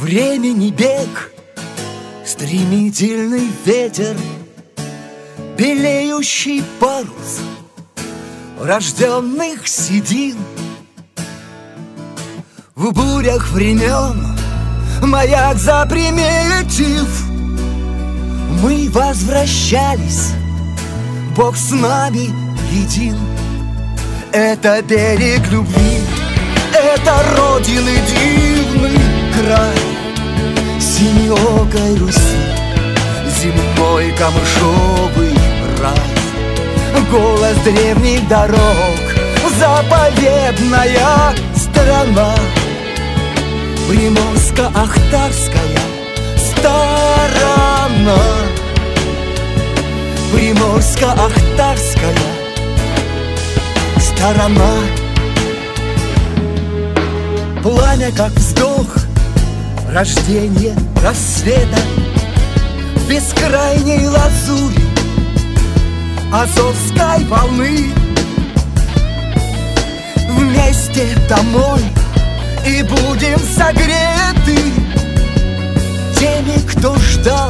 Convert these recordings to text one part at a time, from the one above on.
Времени бег, стремительный ветер, белеющий парус рожденных седин. В бурях времен маяк заприметив, мы возвращались, Бог с нами един. Это берег любви, это родины дивный край синеокой Руси, земной камышовый рай. Голос древних дорог, заповедная страна, Приморско-Ахтарская сторона. Приморско-Ахтарская сторона. Пламя, как вздох, рождение рассвета, в бескрайней лазури Азовской волны. Вместе домой и будем согреты теми, кто ждал,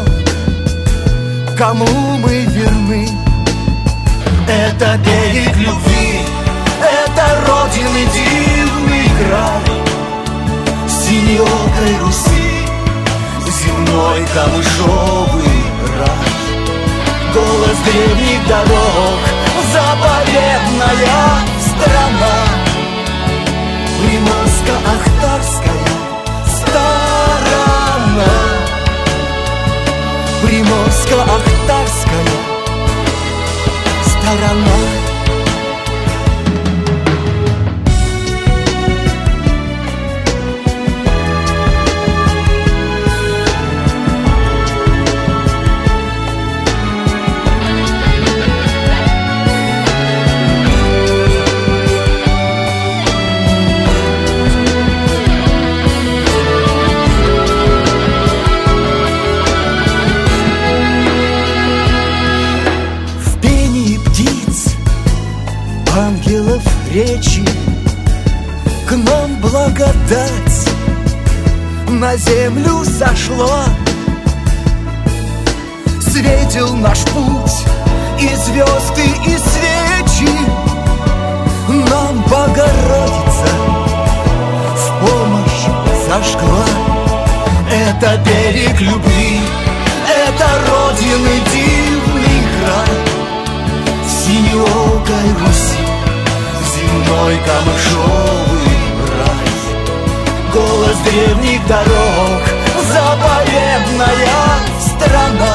кому мы верны. Это берег любви, это родины дивный край синеокой Руси, земной камышовый рай. Голос древних дорог, заповедная страна. Приморско-Ахтарская сторона. Приморско-Ахтарская сторона. Ангелов речи, к нам благодать на землю сошла. Светил наш путь и звезды, и свечи, нам Богородица в помощь зажгла. Это берег любви, это родины дивный край синеокой Руси, земной камышовый рай. Голос древних дорог, заповедная страна.